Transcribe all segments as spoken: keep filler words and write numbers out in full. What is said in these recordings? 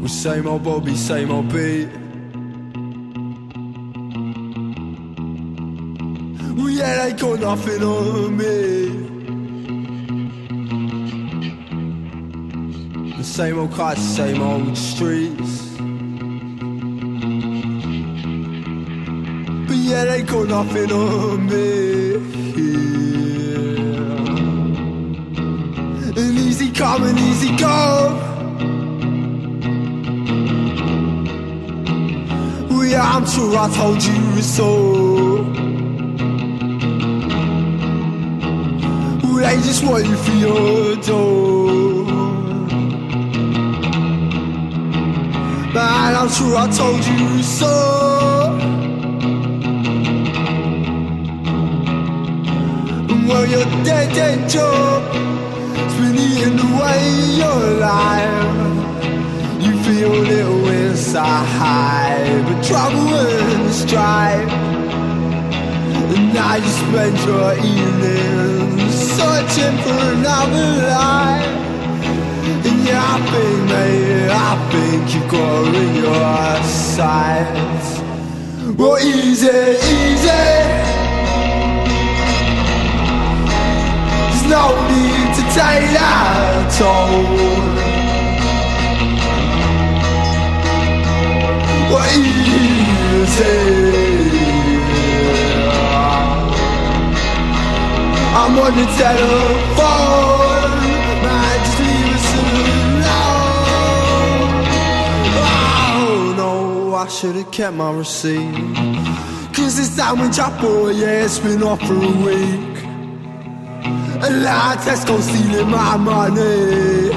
Well, same old Bobby, same old beat. Well, yeah, they got nothing on me. The same old cars, same old streets. But yeah, they got nothing on me. Yeah. And easy come and easy go. Well, yeah, I'm sure I told you so. Well, they just want you for your door. Man, I'm sure I told you so. Well, your dead, dead job has been eating away your life. You feel a little inside, but trouble and strife. And now you spend your evenings searching for another life. And yeah, I think, mate, I think you got in your sights. Well, easy, easy. There's no need to take that toll. Well, easy. I'm on the telephone. Man, just leave us alone. Oh no, I should've kept my receipt. Cause this sandwich I bought, yeah, it's been off for a week. And now Tesco stealing my money.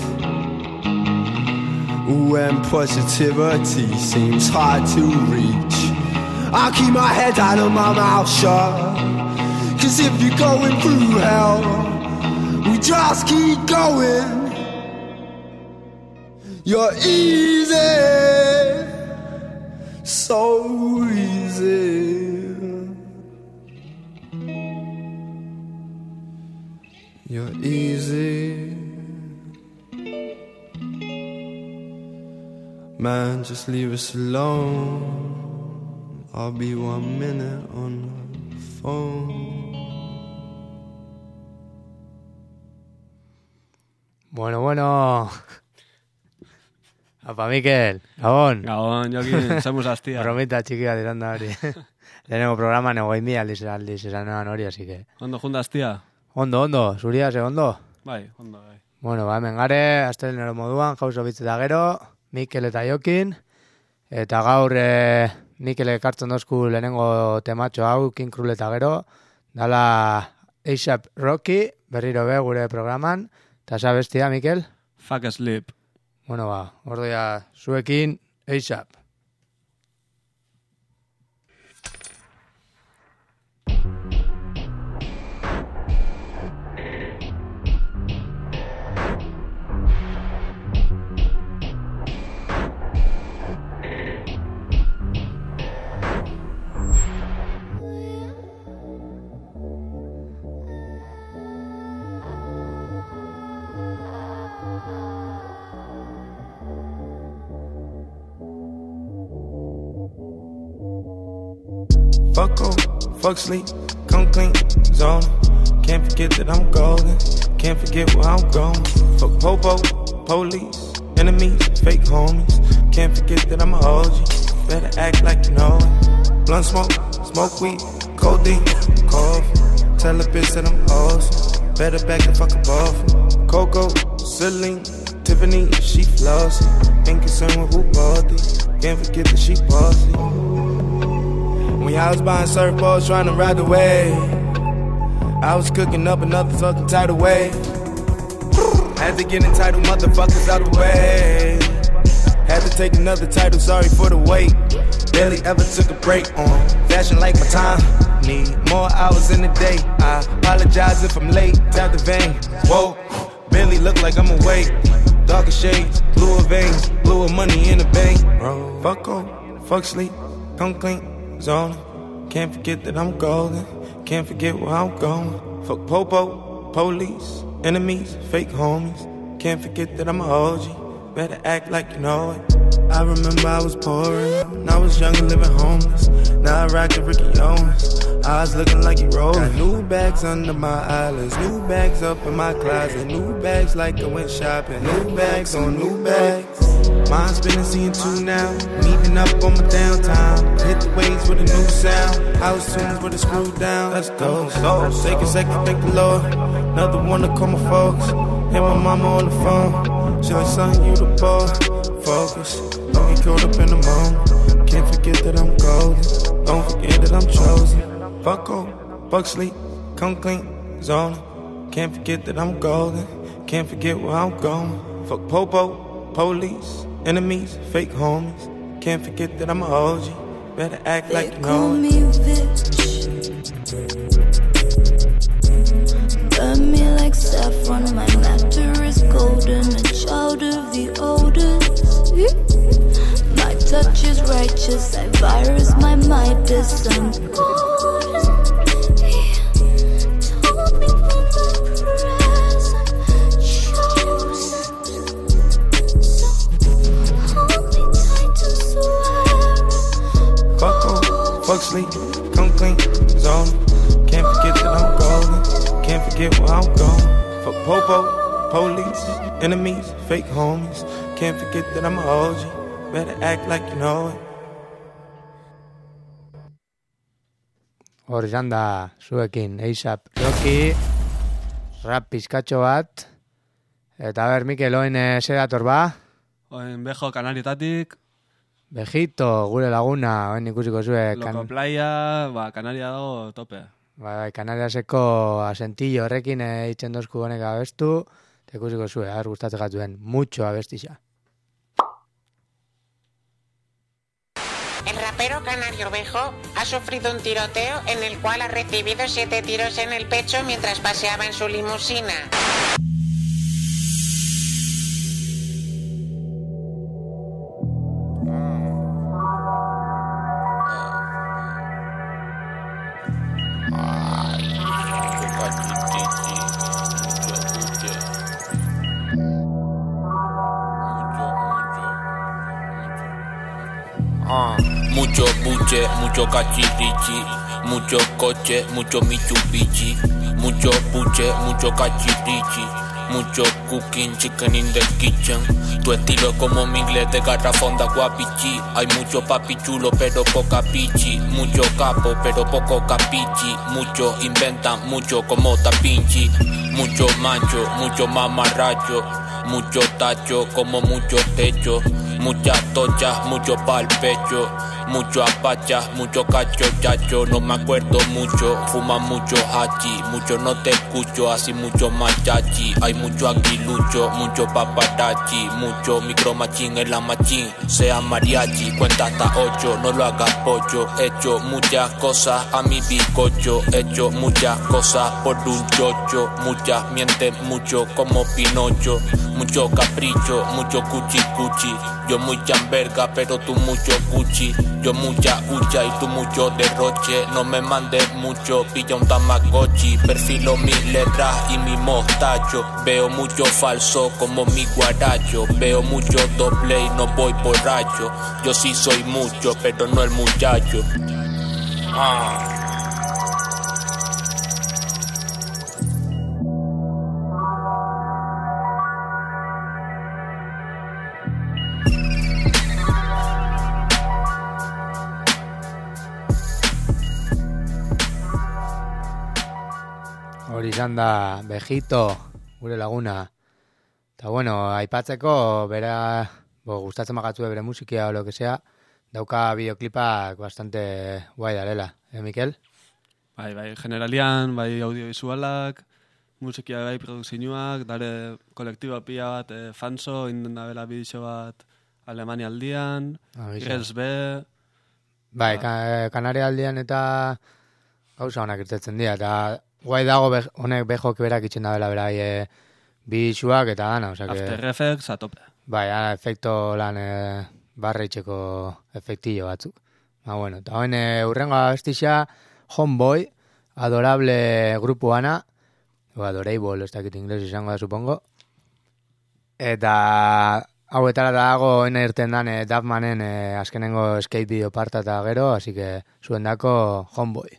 When positivity seems hard to reach, I'll keep my head out of my mouth shut. Cause if you're going through hell, we just keep going. You're easy, so easy. You're easy. Man, just leave us alone. I'll be one minute on the phone. Bueno, bueno. Apa, Mikel, Gabon. Gabon, Jokin, zemus astia. Bromita txikia diran da hori. Lehenengo programa negoi mi aldiz, aldiz esan hori, así que... Ondo junda astia? Ondo, ondo, zuria, ze ondo? Bai, ondo, bai. Bueno, ba, hemen gare, astelenero moduan, jauzo bitz eta gero, Mikel eta Jokin, eta gaur e, Mikel ekartzen dozku lehenengo tematxo hau, King Krul eta gero, dala A$AP Rocky, berriro be gure programan, eta za bestia, Mikel? Fuck Sleep. Bueno, ba, ordoia zuekin A$AP. Fuck off, fuck sleep, come clean, zone. Can't forget that I'm golden, can't forget where I'm going. Fuck popo, police, enemies, fake homies. Can't forget that I'm a O G, better act like you know it. Blunt smoke, smoke weed, codeine, coffee. Tell a bitch that I'm awesome, better back the fuck up off. Coco, Celine, Tiffany, she flossy. Ain't concerned with who bought these, can't forget that she bossy. When I was buying surfboards trying to ride the wave, I was cooking up another fucking tidal wave. Had to get entitled motherfuckers out of the way. Had to take another title, sorry for the wait. Barely ever took a break on fashion like my time. Need more hours in the day. I apologize if I'm late, tap the vein. Whoa, barely look like I'm awake. Darker shades, bluer veins, bluer money in the bank. Bro, fuck off, fuck sleep, come clean. Zone. Can't forget that I'm golden, can't forget where I'm going. Fuck popo, police, enemies, fake homies. Can't forget that I'm a O G, better act like you know it. I remember I was poor and I was young and living homeless. Now I rock the Ricky Owens, eyes looking like you rolling. Got new bags under my eyelids, new bags up in my closet, new bags like I went shopping, new bags on new bags. Mine's been seeing two now, meeting up on my downtime. Hit the waves with a new sound, house tunes with a screw down. Let's go, so take a second, thank the Lord. Another one to call my folks. Hit my mama on the phone. She like, son, you the boy. Focus, don't get caught up in the moment. Can't forget that I'm golden. Don't forget that I'm chosen. Fuck off, fuck sleep, come clean, zone. Can't forget that I'm golden. Can't forget where I'm going. Fuck popo, police, enemies, fake homies. Can't forget that I'm a O G. Better act like you know it. They call me bitch. Burn me like saffron. My nectar is golden. A child of the oldest. My touch is righteous. I virus my Midas. I'm golden. He told me from my present chosen. So hold me tight and swear. Fuck off, fuck sleep, come clean, zone. Can't forget that I'm golden. Can't forget where I'm going. Fuck popo, police, enemies, fake homies. Can't forget that I'm a O G. Better act like you know it. Hor izan da zuekin A$AP Rocky, rap pizkatxo bat. Eta ber, Mikel, oin eh, zer dator ba? Oen bejo kanarietatik, Bejito, gure laguna, oin ikusiko zue. loko playa, ba, kanaria dago tope. Bai, bai, Kanariaseko asentillo horrekin eh, itzen dozku honek abestu, eta ikusiko zue, har gustatzen gatuen, mucho abestixa. El rapero canario Bejo ha sufrido un tiroteo en el cual ha recibido siete tiros en el pecho mientras paseaba en su limusina. Mucho buche, mucho cachirichi, mucho coche, mucho Mitsubishi, mucho buche, mucho cachirichi, mucho cooking, chicken in the kitchen. Tu estilo es como mi inglés de garrafón de aguapichi. Hay mucho papi chulo pero poca pichi, mucho capo pero poco capichi, mucho inventan, mucho como tapinchi, mucho macho, mucho mamarracho, mucho tacho como mucho techo, muchas tochas, mucho pa'l pecho, mucho apacha, mucho cacho chacho, no me acuerdo mucho, fuma mucho hachi, mucho no te escucho, así mucho machachi, hay mucho aguilucho, mucho paparazzi, mucho micromachín en la machín, sea mariachi, cuenta hasta ocho, no lo hagas pocho, he hecho muchas cosas a mi bizcocho, he hecho muchas cosas por un chocho, muchas mienten mucho como Pinocho, mucho capricho, mucho cuchi cuchi, yo muy chamberga pero tú mucho cuchi, yo mucha hucha y tú mucho derroche, no me mandes mucho, pilla un tamagotchi, perfilo mis letras y mi mostacho, veo mucho falso como mi guaracho, veo mucho doble y no voy borracho, yo sí soy mucho pero no el muchacho. Ah. Hori izan da Bejito, gure laguna. Eta bueno, aipatzeko, bera, bo, gustatzen magatzue bere musikia o lo que sea, dauka bideoklipak bastante guai dalela, eh, Mikel? Bai, bai, generalian, bai audiovisualak, musikia bai produkzioak, dare kolektibo pila bat, eh, fanso, inden da bela bidixo bat Alemania aldian, Ah, I R S B... Bai, ka, Kanaria aldian eta gauza honak irtetzen dira, eta guai dago be, honek Bejok berak itxen da bela berai e, bidixuak eta dana, osea que... After Effects a tope. Bai, ara, efekto lan e, barreitzeko efektillo batzuk. Ba, bueno, eta hoen e, urrengo abestixa, Homeboy, adorable grupo ana, o adorable, ez dakit inglés izango da, supongo. Eta hauetara dago ena irten dan eh, Duffmanen eh, azkenengo skate video parta eta gero, así que zuen dako Homeboy.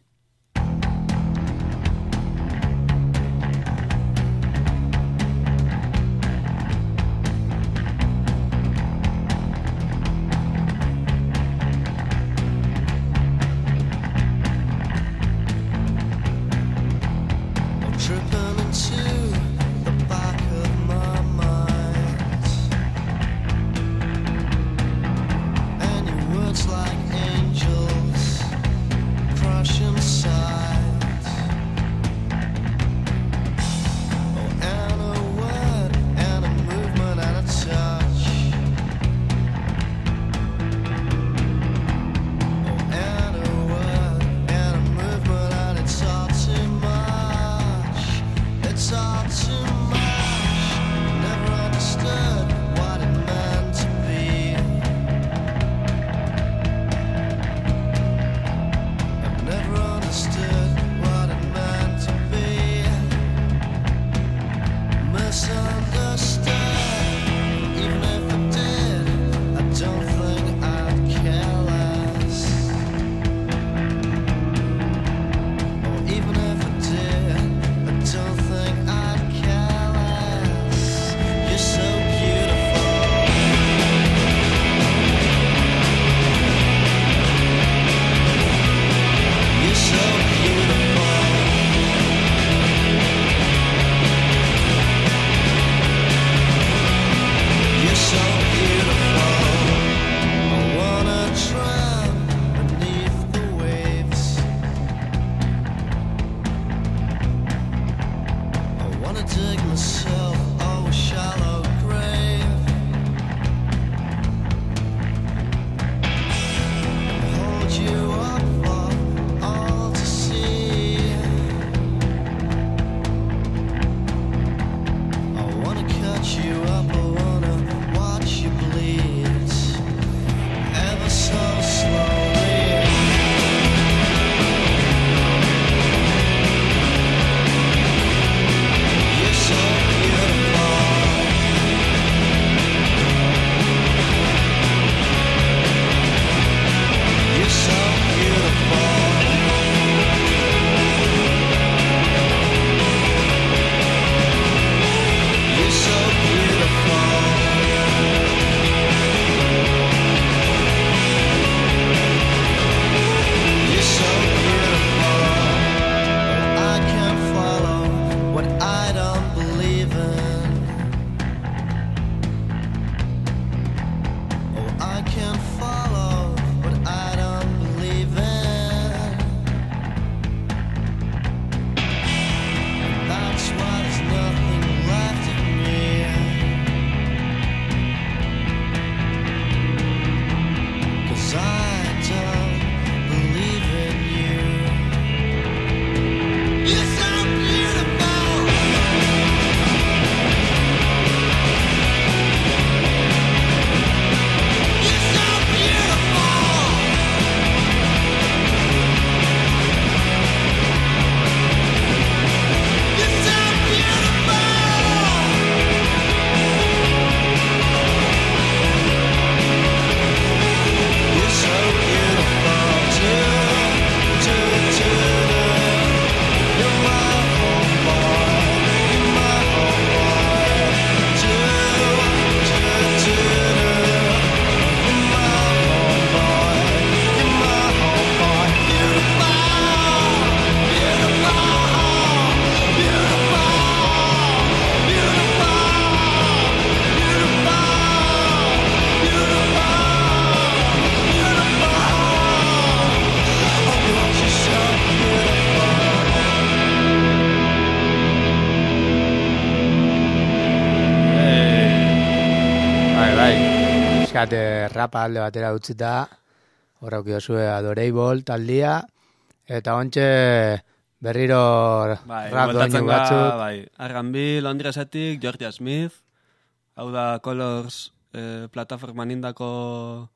pixkat eh, rapa alde batera utzita, horra ukiozue Adorable taldia, eta ontxe berriro bai, rap doinu batzuk. Bai, R and B, Londresetik, Georgia Smith, hau da Colors eh, plataforman indako...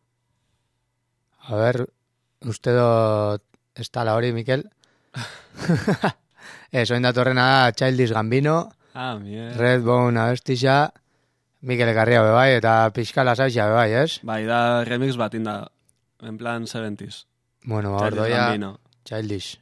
A ber, uste dut ez tala hori, Mikel. Ez, oin datorrena da Childish Gambino, ah, mier. Redbone abestixa, Mikel Ekarria bebai, eta pixka lasaixa bebai, ez? Bai, da remix bat inda, en plan seventies. Bueno, hor doia, Childish.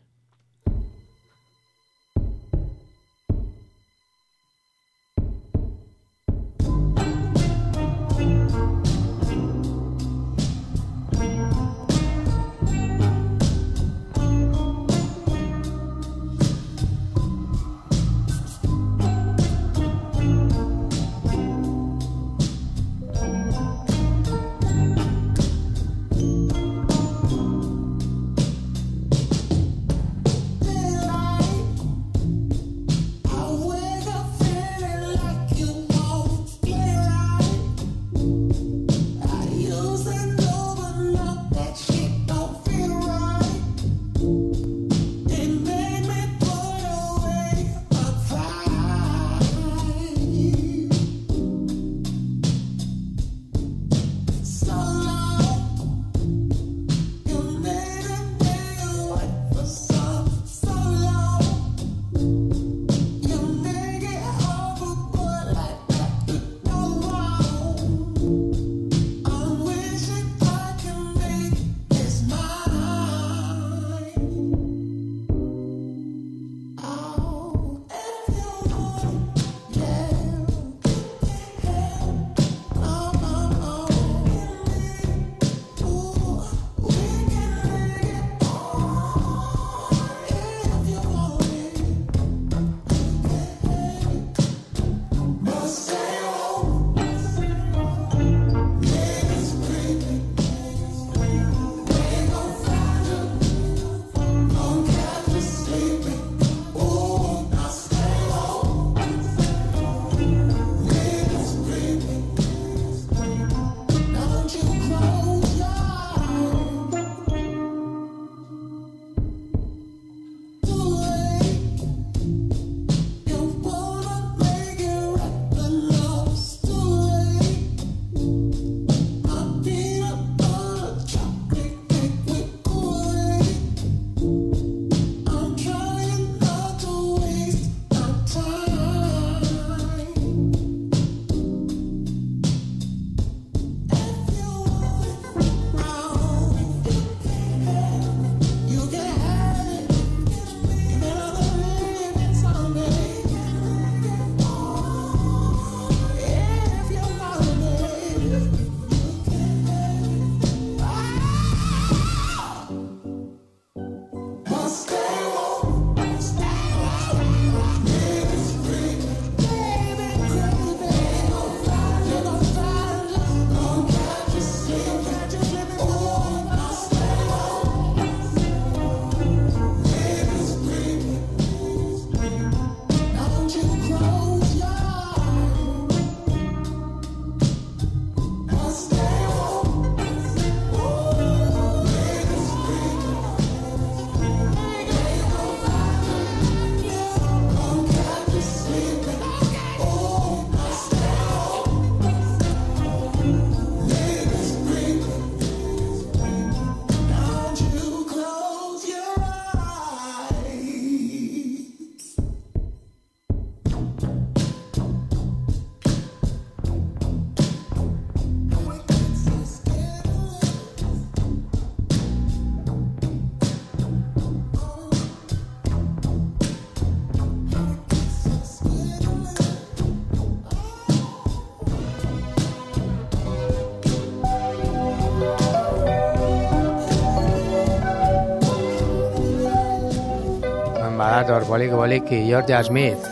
Badator, poliki poliki, Georgia Smith.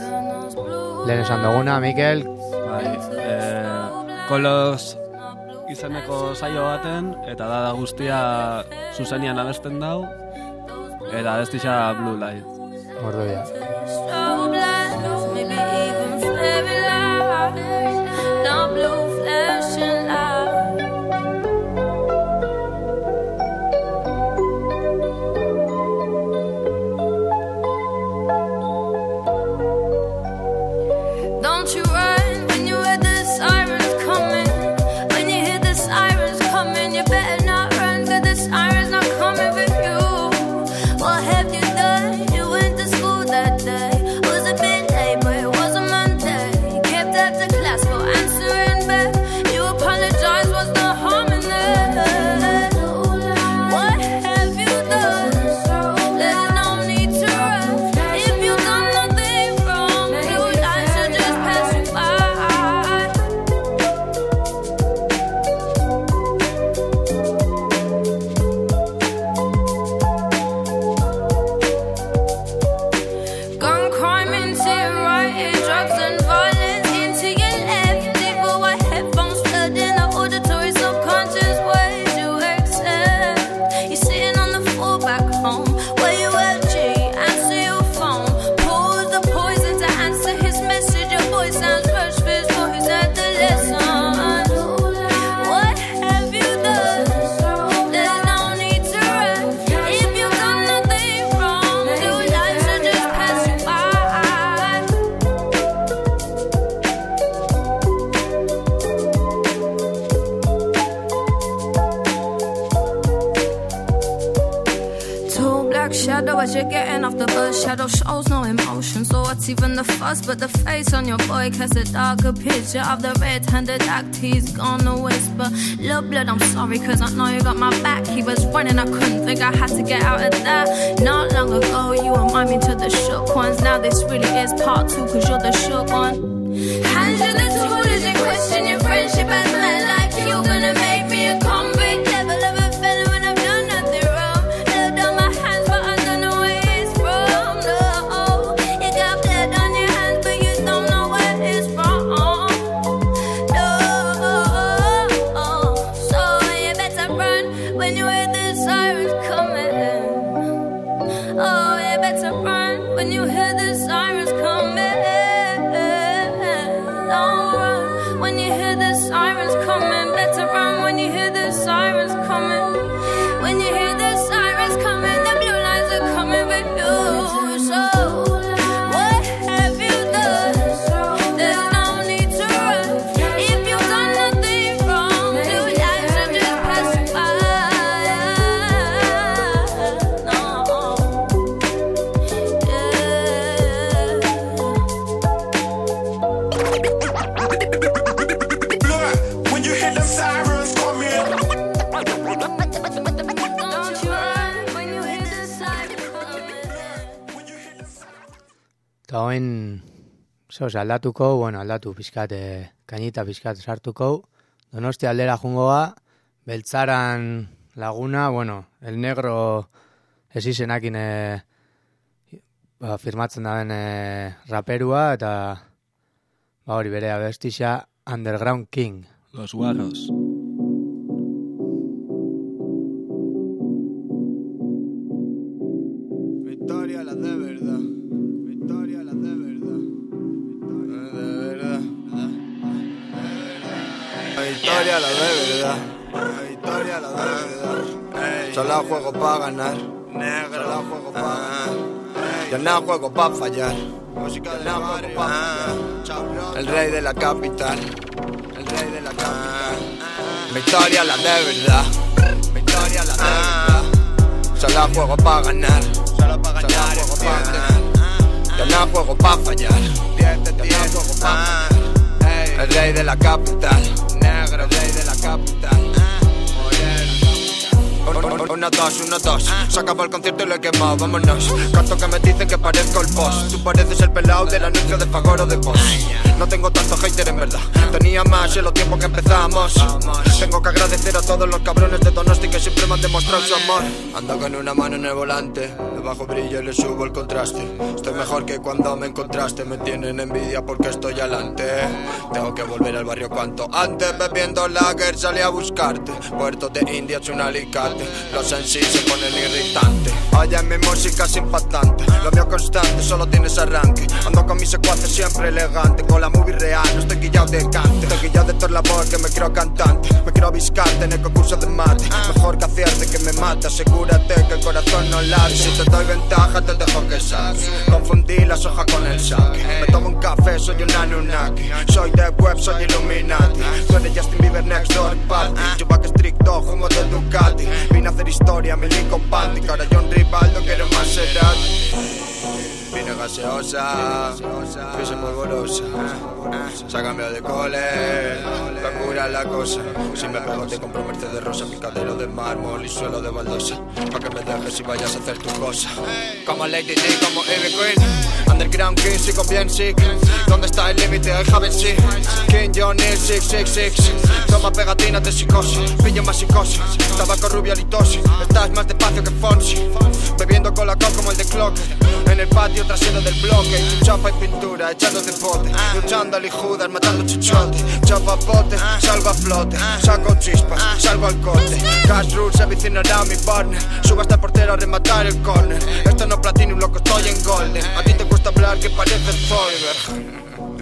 Lehen esan duguna, Mikel. Bai, eh, Kolos izeneko saio baten, eta da da guztia zuzenian abesten dau, eta abestixa Blue Light. Orduia. What have you done? You went to school that as you're getting off the bus. Shadow shows no emotion, so what's even the fuss? But the face on your boy casts a darker picture of the red-handed act he's gonna whisper. Lil' blood, I'm sorry, cause I know you got my back. He was running, I couldn't think I had to get out of that. Not long ago, you remind me to the shook ones. Now this really is part two, cause you're the shook one. Hands in the tools and question your friendship as men like you. Gonna make me a convict, level of a felon when I've done nothing wrong. Held down my hands, but I don't know where it's from. No, you got blood on your hands, but you don't know where it's from. No, so you better run when you hear the sirens coming. Oh, you better run when you hear the sirens coming. Don't run when you hear the sirens coming. Better run when you hear the sirens coming. When you hear the sirens coming, the blue lines are coming with you. So what have you done? There's no need to run. If you've done nothing wrong, two lives are just passing by. When you hear them sirens coming. Don't you run when you hear the sirens coming. Eta hoin, zoz, aldatuko, bueno, aldatu pizkat, eh, kainita pizkat sartuko, Donosti aldera jungoa, Beltzaran laguna, bueno, el negro ez izenakin eh, ba, firmatzen daben eh, raperua, eta ba hori bere abestixa Underground King. Los Guarros. Victoria la de verdad. Victoria la de verdad. De verdad. La victoria la de verdad. La victoria la de verdad. Solo juego pa' ganar. Negro. Solo juego pa' ganar. Yo no juego pa' fallar. Música de juego pa' fallar. El rey de la capital. El rey de la capital. Victoria la de verdad. Victoria la de verdad. Solo juego pa' ganar. Solo pa' ganar. Solo juego pa' ganar. Yo no juego pa' fallar. Yo no juego pa' fallar. El rey de la capital. Negro. El rey de la capital. Una dos, una dos. Se acabó el concierto y lo he quemado, vámonos. Canto que me dicen que parezco el boss. Tú pareces el pelado del anuncio de Fagoro de Boss. No tengo tanto hater en verdad. Tenía más en los tiempos que empezamos. Tengo que agradecer a todos los cabrones de Donosti que siempre me han demostrado su amor. Ando con una mano en el volante, le bajo brillo y le subo el contraste. Estoy mejor que cuando me encontraste. Me tienen envidia porque estoy adelante. Tengo que volver al barrio cuanto antes. Bebiendo lager salí a buscarte. Puerto de India es un alicate. Los en sí se ponen irritantes. Oye, mi música es impactante. Lo mío constante, solo tienes arranque. Ando con mis secuaces siempre elegante. Con la movie real, no estoy guillado de cante. Estoy guillado de toda la voz que me creo cantante. Me quiero viscarte en el concurso de mate. Mejor que hacerte que me mate. Asegúrate que el corazón no late. Si te doy ventaja te dejo que saques. Confundí las hojas con el saque. Me tomo un café, soy un Anunnaki. Soy de web, soy Illuminati. Tú eres Justin Bieber next door party. Yo back estricto, humo de Ducati. Vine a hacer historia, mi lico panty. Ahora John Rivaldo quiere más Maserati. Vine gaseosa, piso polvorosa. Se ha cambiado de cole, locura la cosa. Si me pego te compro Mercedes Rosa, picadero de mármol y suelo de baldosa. Pa' que me dejes y vayas a hacer tu cosa. Como Lady D, como Ivy Queen. Underground King, sigo bien sick. ¿Dónde está el límite? I haven't seen. King Johnny seis seis seis. Toma pegatinas de psicosis, pillo más psicosis. Tabaco rubia litosis, estás más despacio que Fonsi. Bebiendo Colacao como el de Clocker. En el patio trasero del bloque. Chapa y pintura, echando de bote. Luchando al Judas, matando chichote. Chapa bote, salgo a flote. Saco chispas, salgo al corte. Cash rules, se vicinará mi partner. Subo hasta el portero a rematar el corner. Esto no es platinum, loco, estoy en golden. A ti te cuesta hablar que pareces Zoidberg.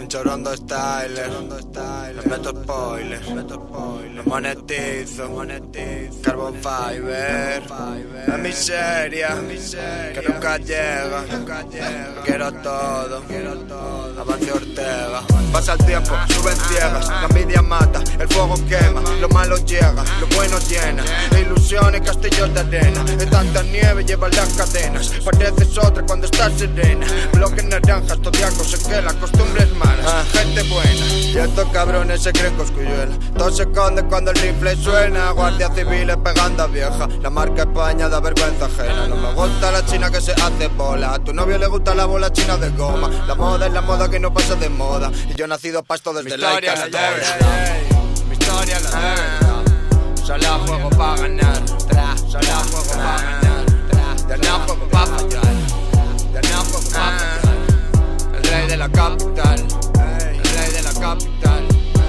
Chorondo Styler, le meto spoiler, lo monetizo, Carbon Fiber, la miseria que nunca llega, quiero todo, Amancio Ortega. Pasa el tiempo, suben ciegas, la envidia mata, el fuego quema, lo malo llega, lo bueno llena, de ilusiones, castillos de arena, de tanta nieve llevan las cadenas, pareces otra cuando estás serena, bloques naranjas, todiacos se que la costumbre es mala, ah, gente buena, y estos cabrones se creen coscuyuela, todo se esconde cuando el rifle suena, guardias civiles pegando a vieja, la marca España da vergüenza ajena, no me gusta la china que se hace bola, a tu novio le gusta la bola china de goma, la moda es la moda que no pasa de moda, y yo he nacido pasto desde la historia la debe, mi historia la debe, solo juego pa' ganar, solo juego pa' ganar, ya no juego pa' fallar, ya no juego pa' fallar, el rey de la capital, el rey de la capital,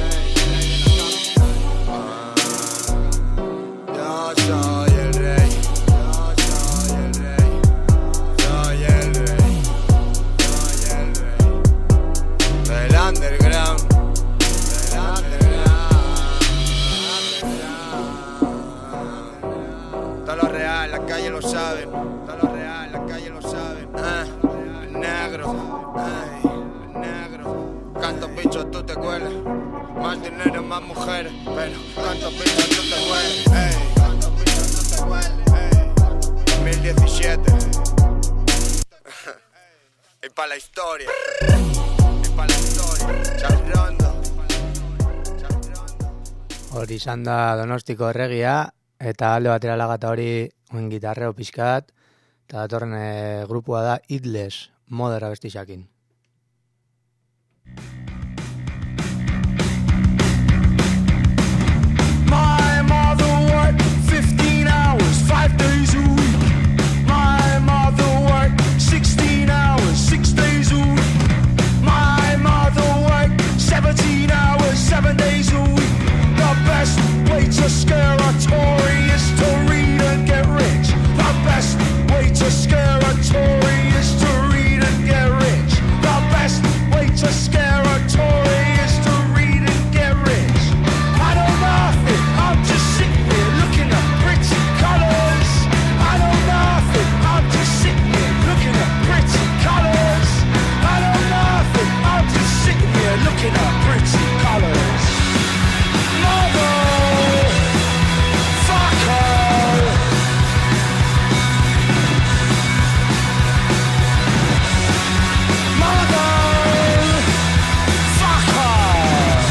yo soy el rey, yo soy el rey, soy el rey, soy el rey, del underground, del underground, todo lo real, la calle lo saben, todo lo real, la calle lo saben, ah, el negro, ay, el negro, cantos bichos tú te cuelas, más dinero, más mujeres, pero cantos bichos tú te cuelas, ey, cantos bichos tú te cuelas, ey, dos mil diecisiete, y pa' la historia, y pa' la historia, Charrondo. Hori izan da Donostiko erregia, eta alde batera lagata hori oin gitarreo pixkat, eta datorren e, grupua da Idles, modera bestixakin. My mother worked fifteen hours, five days a week. My mother worked sixteen hours, six days a week. My mother worked seventeen hours, seven days a week. The best way to scare a Tory is to read and get rich. The best way to scare a Tory is to read and get rich. The best way to scare a Tory is to read and get rich. I don't nothing, I'm just sitting here looking at pretty colours. I don't nothing, I'm just sitting here looking at pretty colours. I don't nothing, I'm just sitting here looking at pretty colours. Mother, fuck her. Mother, fuck her.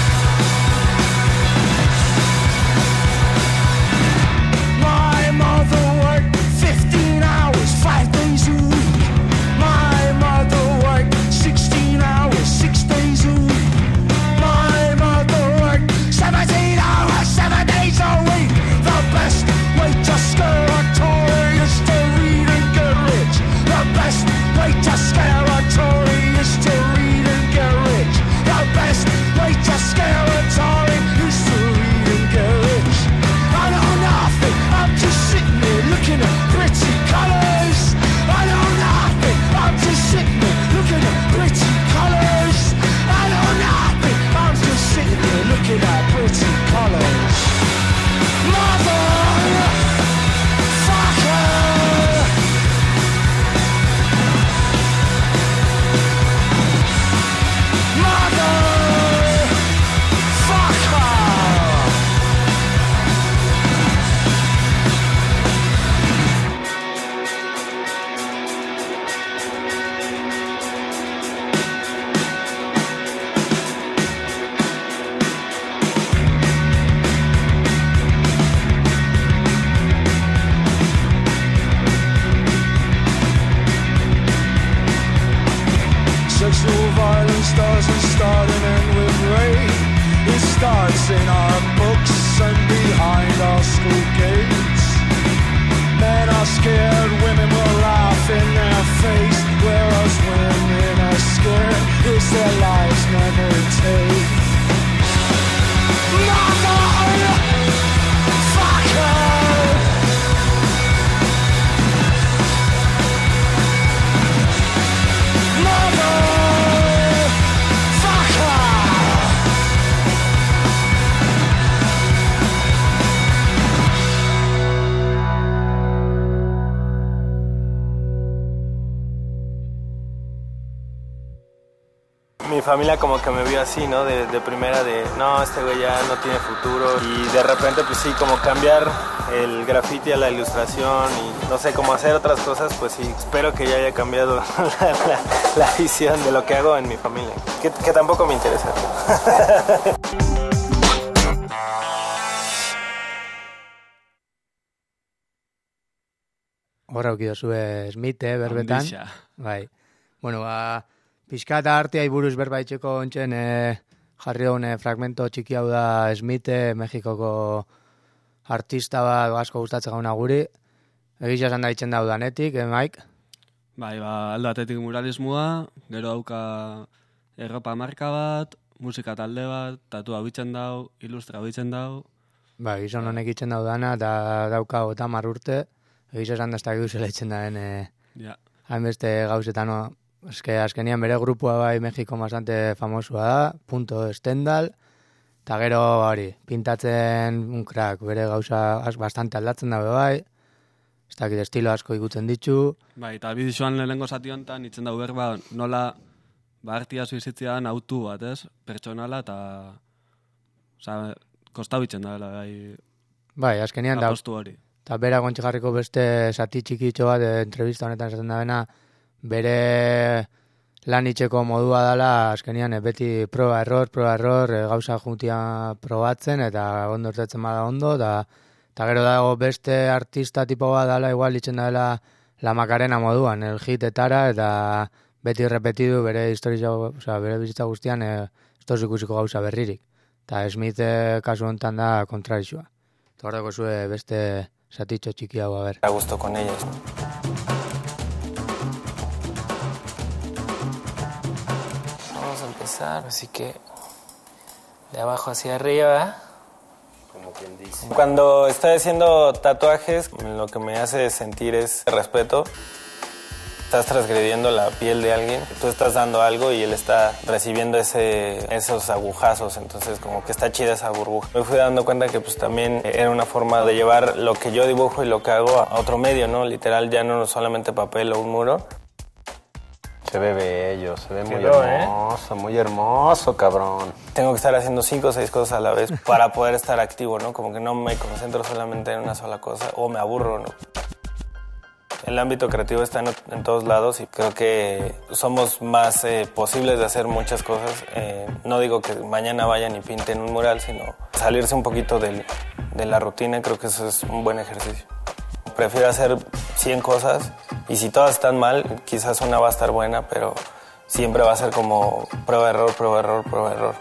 My mother worked fifteen hours, five days a week. My mother worked sixteen hours, six days a week. My mother worked seventeen hours, seven days a week. The best way to scare a Tory is to read and get rich. The best way to scare a Tory is to read and get rich. The best way to scare a Tory is to read and get rich. I know nothing, I'm just sitting here looking at pretty colours. I know nothing, I'm just sitting here looking at pretty colours. I know nothing, I'm just sitting here looking at pretty colours. Mother, fuck her. Mother, fuck her. Sexual violence doesn't start and end with rape. It starts in our books and behind our school gates. Men are scared, women will laugh in their face, whereas women are scared, it's their lives never take. Mother, fuck her. Mother, fuck familia como que me vio así, ¿no? De, de primera de, no, este güey ya no tiene futuro. Y de repente, pues sí, como cambiar el graffiti a la ilustración y, no sé, como hacer otras cosas, pues sí, espero que ya haya cambiado la, la, la visión de lo que hago en mi familia. Que, que tampoco me interesa. Horra ukido zue Smith, eh, berbetan. Bai. Bueno, ba, pixka eta artea iburuz berbaitxeko ontsen eh, jarri daune fragmento txiki hau da Smith, eh, Mexikoko artista bat asko gustatzen gauna guri. Egisa esan da itzen da danetik, eh, Mike? Bai, ba, aldo batetik muralismoa, gero dauka erropa marka bat, musika talde bat, tatu hau itzen dau, ilustra hau itzen dau. Ba, gizon honek itzen dau dana, eta dauka otamar urte. Egisa esan da ez dakik duzela itzen daen, eh, ja. hainbeste gauzetan, no? Eske azkenian bere grupua bai Mexiko bastante famosua da, punto Stendhal, eta gero hori, pintatzen un crack, bere gauza bastante aldatzen dabe bai, ez dakit estilo asko ikutzen ditu. Bai, eta bidizoan lehenengo zati honetan, itzen dau berba, nola, ba, artia zuizitzean autu bat, ez? Pertsonala, eta, oza, kostau itzen da, bai, bai, azkenian da, apostu hori. Eta bera gontxe jarriko beste zati txikitxo bat, e, entrevista honetan esaten da bena, bere lan itxeko modua dela, azkenian, e, beti proba error, proba error, e, gauza juntia probatzen, eta ondo ertetzen bada ondo, eta, eta gero dago beste artista tipo bat dela, igual itzen dela La Macarena moduan, el hitetara, eta beti repetidu bere historia, oza, bere bizitza guztian, e, ez toz ikusiko gauza berririk. Eta Smith e, kasu honetan da kontrarizua. Eta hor dago zue beste satitxo txiki hau, a ver. A gusto con ellos. Vamos a empezar, así que de abajo hacia arriba. Como quien dice. Cuando estoy haciendo tatuajes, lo que me hace sentir es respeto. Estás transgrediendo la piel de alguien, tú estás dando algo y él está recibiendo ese, esos agujazos, entonces como que está chida esa burbuja. Me fui dando cuenta que pues también era una forma de llevar lo que yo dibujo y lo que hago a otro medio, ¿no? Literal, ya no solamente papel o un muro. Se ve bello, se ve muy Quedó, hermoso, ¿eh? Muy hermoso, cabrón. Tengo que estar haciendo cinco o seis cosas a la vez para poder estar activo, ¿no? Como que no me concentro solamente en una sola cosa o me aburro, ¿no? El ámbito creativo está en, en todos lados y creo que somos más eh, posibles de hacer muchas cosas. Eh, no digo que mañana vayan y pinten un mural, sino salirse un poquito del, de la rutina. Creo que eso es un buen ejercicio. Prefiero hacer cien cosas y si todas están mal, quizás una va a estar buena, pero siempre va a ser como prueba, error, prueba, error, prueba, error.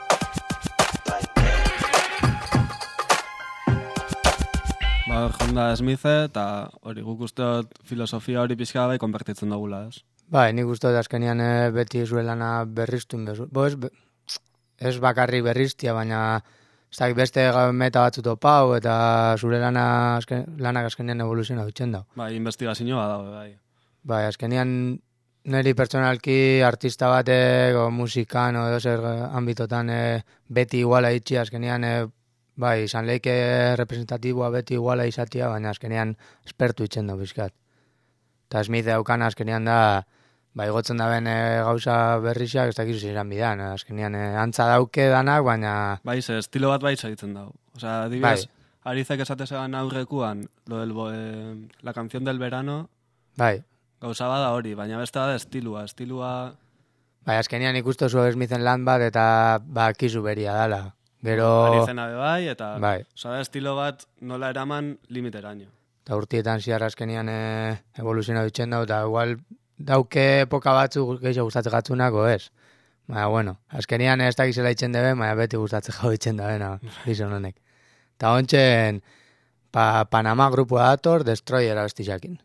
Ba, Honda Smith eta hori guk usteot filosofia hori pixka bai konbertitzen dugula, ez? Bai, nik usteot azkenian e, beti zure lana berriztu inbezu. Bo, ez, ez bakarri berriztia, baina ez dakit beste meta batzu topau eta zure lana azken, lanak azkenian evoluziona dutzen dau. Bai, investigazioa dago, bai. Bai, azkenian niri pertsonalki artista batek o musikan o edo zer ambitotan e, beti iguala itxi, azkenian e, bai, izan leike representatiboa beti iguala izatia, baina azkenean espertu itzen da bizkat. Eta Smith daukana azkenean da, bai, gotzen da ben e, gauza berrixak, ez dakizu ziren bidan, azkenean e, antza dauke danak, baina... Bai, ze, estilo bat bai segitzen dago. Osea, adibidez, bai. Arizek esatezean aurrekuan, lo del, eh, la canción del verano, bai. Gauza bada hori, baina beste da estilua, estilua... Bai, azkenean ikustu zu Smithen lan bat, eta ba, kizu beria dala. Gero... Arizena be bai, eta... Bai. Osa, estilo bat nola eraman limiteraino. Eta urtietan ziar azkenian e, evoluziona dutzen dau, eta igual dauke epoka batzu gehiago gustatzen gatzunako, ez? Baina, bueno, azkenian ez dakizela itzen debe, baina beti gustatzen jau itzen dabena, gizon honek. Eta ontsen, pa, Panama grupua dator, Destroyer abestizakin.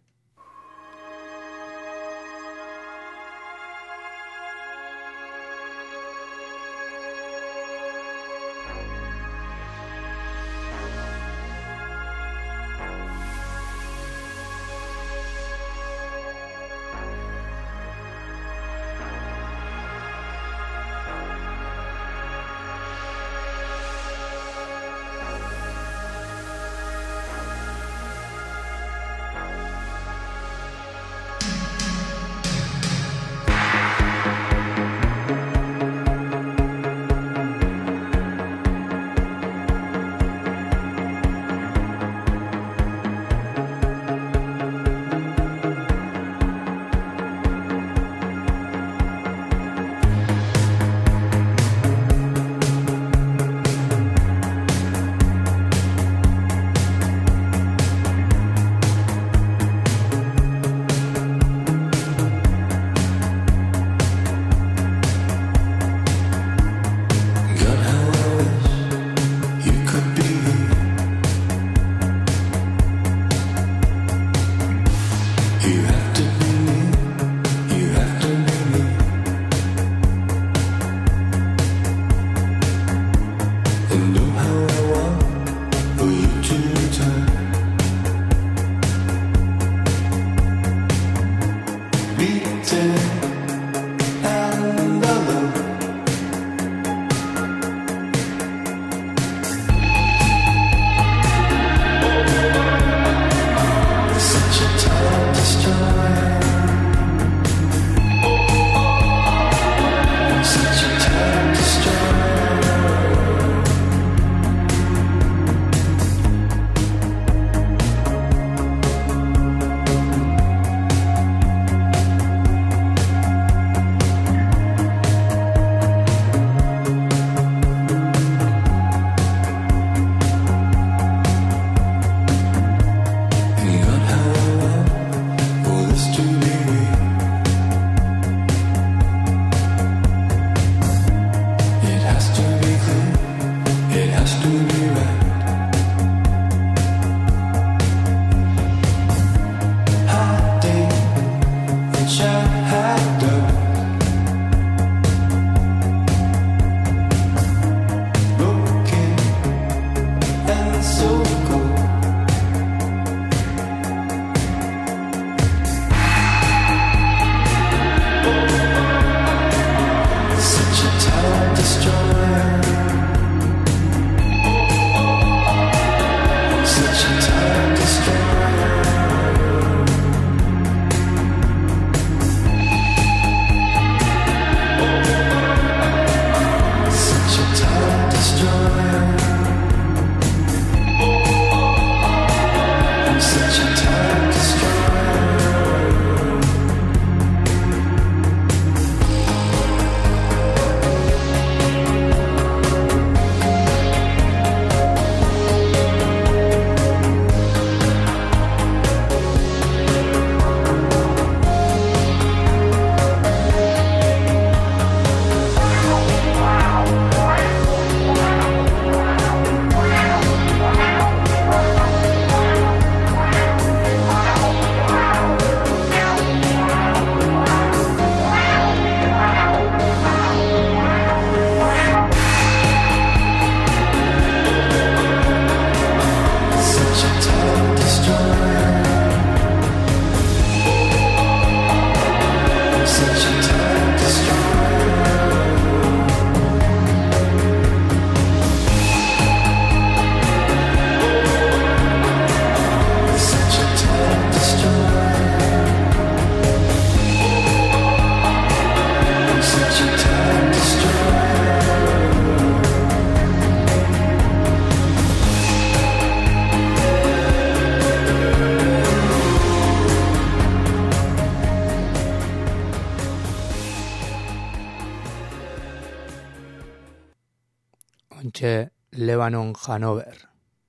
Ontxe Lebanon Hanover.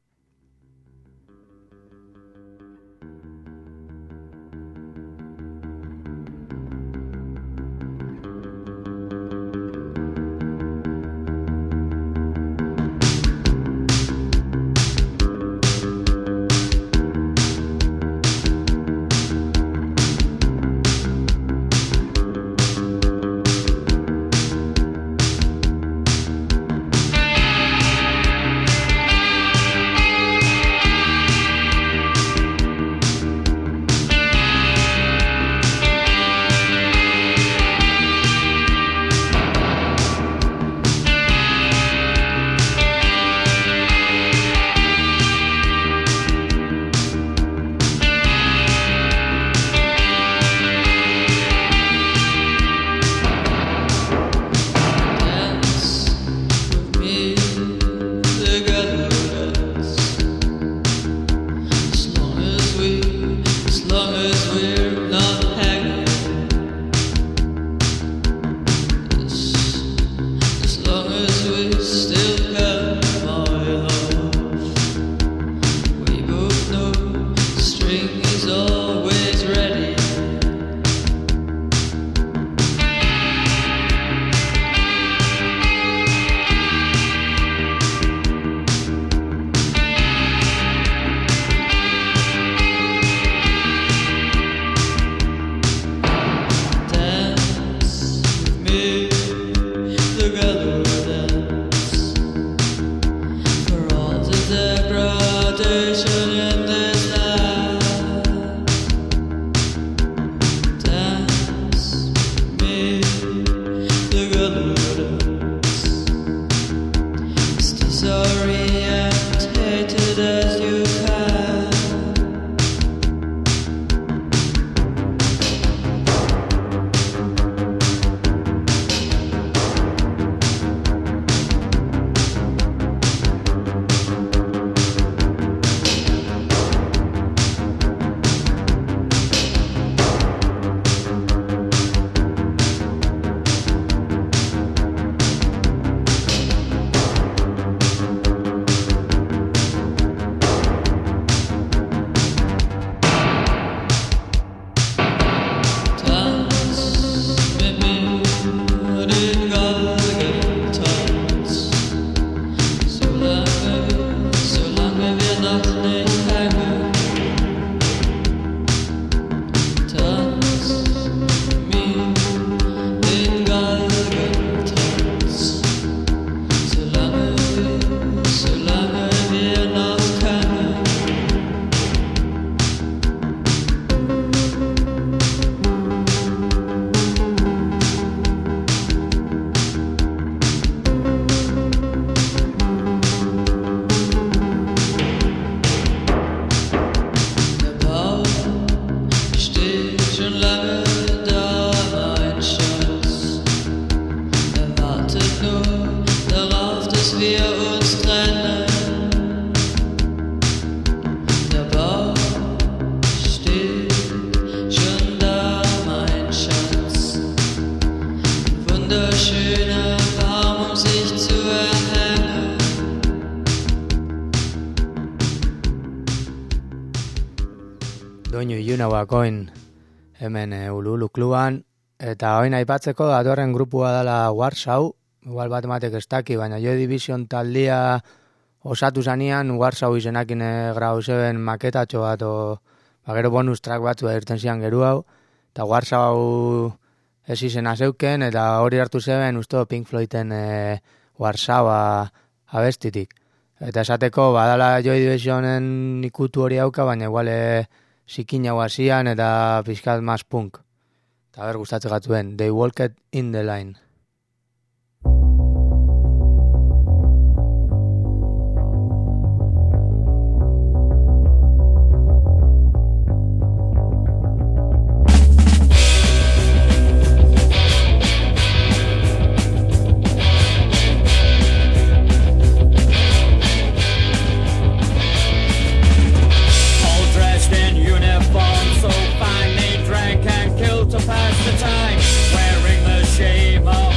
Doinu ilunagoakoin hemen e, Ululu kluban, eta oin aipatzeko datorren grupua dela Warsaw, igual bat ematek ez daki, baina Joy Division taldia osatu zanean Warsaw izenakin e, grau zeben maketatxo bat, o, ba, gero bonus track batzu irten zian geru hau, eta Warsaw ez izena zeuken, eta hori hartu zeben usto Pink Floyden e, Warsawa abestitik. Eta esateko badala Joy Divisionen ikutu hori hauka, baina igual e, sikina guazian eta pixkat mas punk. Eta ber gustatzen gatuen, They Walked in the Line. So fine they drank and killed to pass the time, wearing the shame of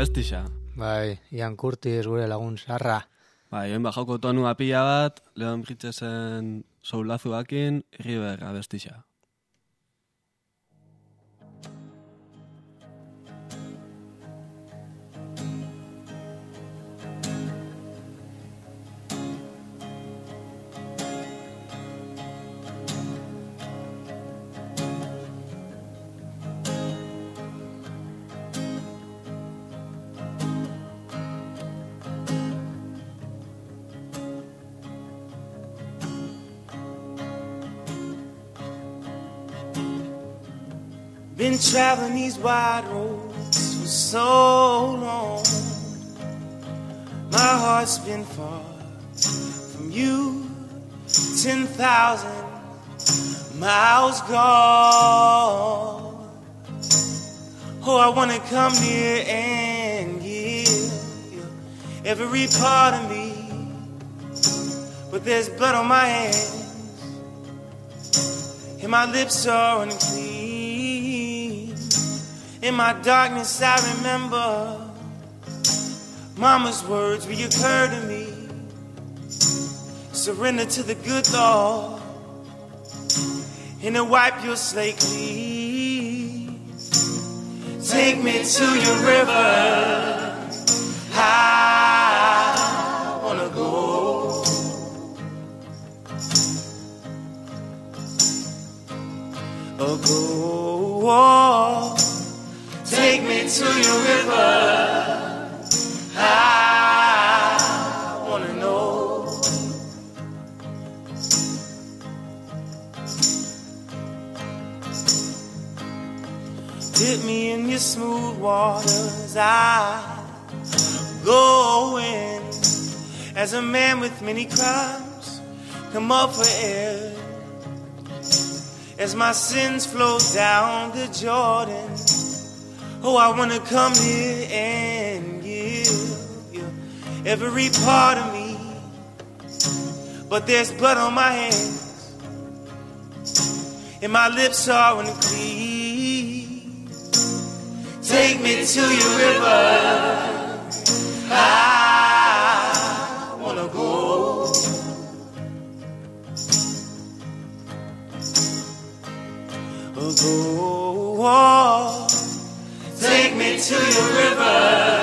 abestixa. Bai, Ian Curtis gure lagun sarra. Bai, join bajauko tonua pila bat, Leon Bridgesen soulazuakin, River abestixa. Been traveling these wide roads for so long. My heart's been far from you, ten thousand miles gone. Oh, I wanna come near and give you every part of me, but there's blood on my hands and my lips are unclean. In my darkness I remember Mama's words reoccur to me. Surrender to the good Lord and to wipe your slate clean. Take me to your river, I wanna go. Oh, go. Take me to your river, I wanna know. Dip me in your smooth waters, I go in. As a man with many crimes, come up for air. As my sins flow down the Jordan, oh, I wanna come here and give you every part of me, but there's blood on my hands and my lips are unclean. Take me to your river, I wanna go. Oh, go. Take me to your river,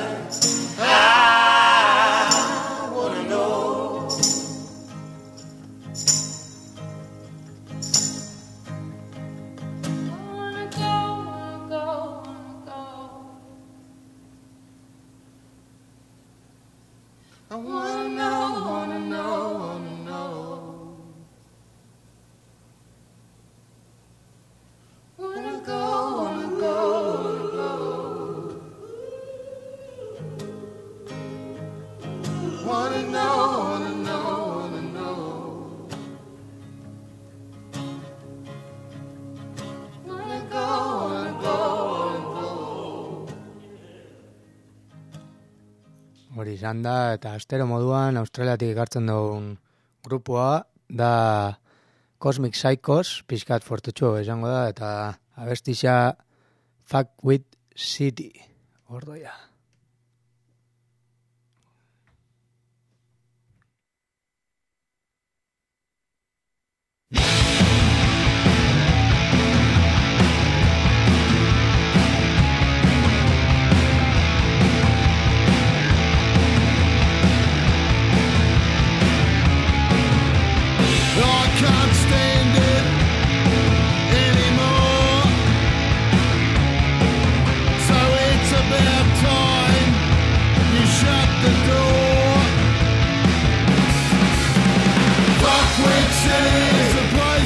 I wanna know. I wanna go, wanna go, wanna go. I wanna know, wanna know, wanna know. Wanna go, wanna go. Wanna know, wanna know, wanna know. Wanna go, wanna go, wanna go. Hori izan da, eta astero moduan Australiatik ekartzen dugun grupua da Cosmic Psychos, pixkat fortutxo izango da, eta abestixa Fuck With City, ordoia. I can't stand it anymore, so it's about time you shut the door. Fuck with City is a place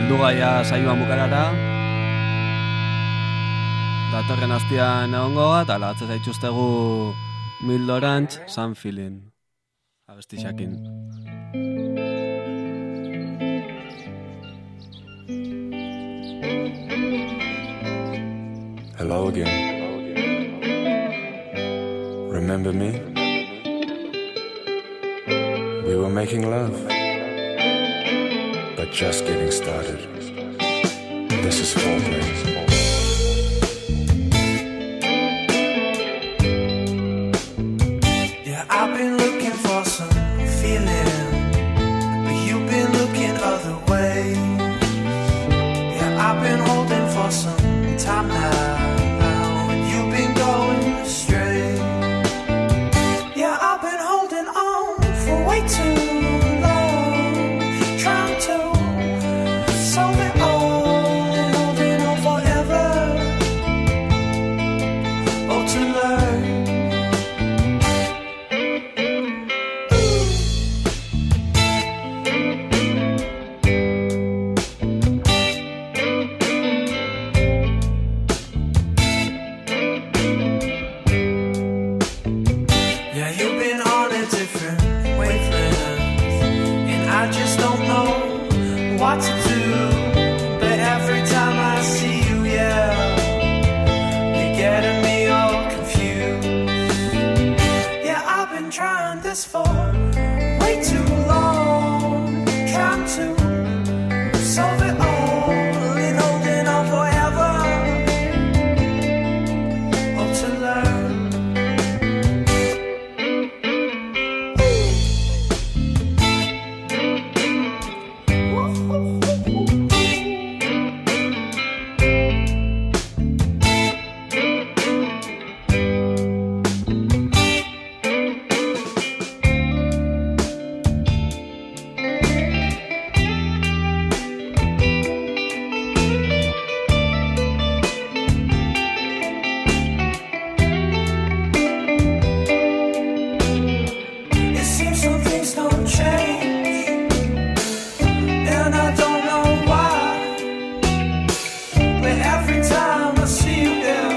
Heldu gaia saioan bukarara. Datorren astean egongo bat, ala atzez zaituztegu Mil Orange, Sun Feeling. Abesti xakin. Hello again. Remember me? We were making love, but just getting started. This is foreplay. Yeah, I've been looking for some feeling, but you've been looking other ways. Yeah, I've been holding for some time now, and you've been going astray. Yeah, I've been holding on for way too long, trying to solve it all, and holding on forever, oh, to learn. Yeah, you've been on a different wavelength, and I just don't know what to do. But every time I see you, yeah, you're getting me all confused. Yeah, I've been trying this for way too long, trying to solve it all, and holding on forever, oh, to learn. It seems some things don't change, and I don't know why. But every time I see you, girl,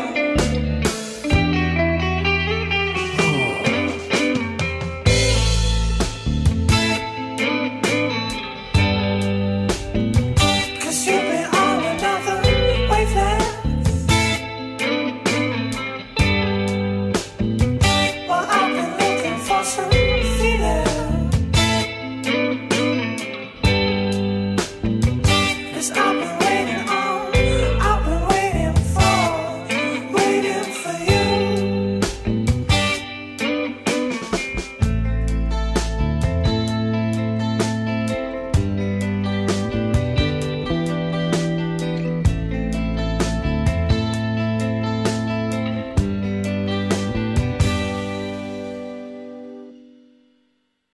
cause you've been on another wavelength. Well, I've been looking for some feeling, 'cause I've been